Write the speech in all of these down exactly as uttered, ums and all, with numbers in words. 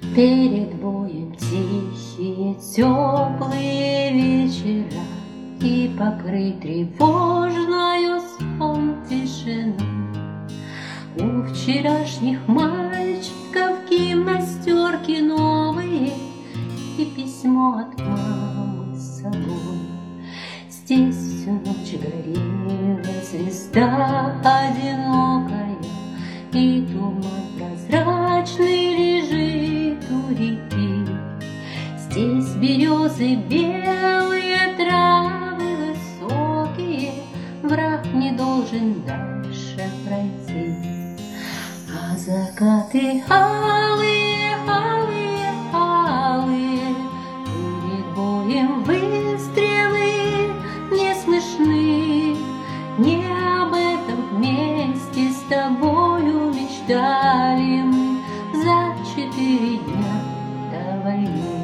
Перед боем тихие, теплые вечера, и покрыть тревожною сон тишину. У вчерашних мальчиков гимнастерки новые и письмо от мамы с собой. Здесь всю ночь горела звезда одинокая, и туман прозрачный лежит у реки. Здесь березы белые, травы высокие, враг не должен дальше пройти. А закаты алые, алые, алые, перед боем выстрелы не слышны. Не об этом вместе с тобою мечтали мы за четыре дня до войны.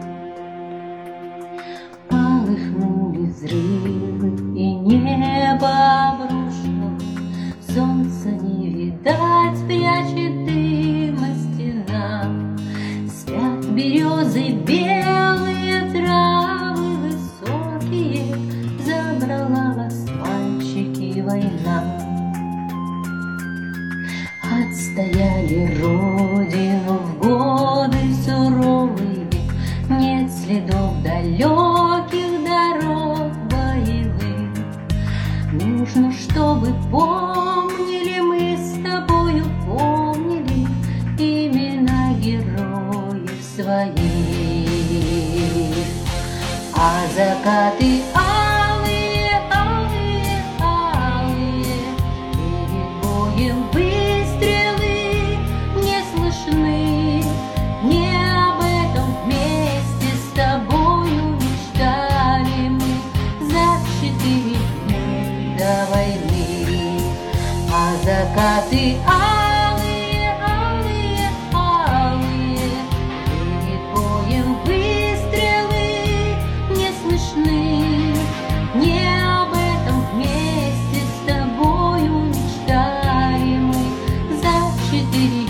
Полыхнули взрывы, и небо обрушилось, солнца не видать, прячет дым и стена. Спят березы белые, травы высокие, забрала вас, мальчики, война. Отстояли родину в годы суровые, нет следов далеких дорог боевых. Нужно, чтобы помнили мы с тобою, помнили имена героев своих. А закаты алые, алые, алые, перед боем выстрелы не слышны. Не об этом вместе с тобою мечтали мы за четыре дня до войны. А закаты алые, алые, алые, перед боем выстрелы не слышны. Не об этом вместе с тобою мечтали мы за четыре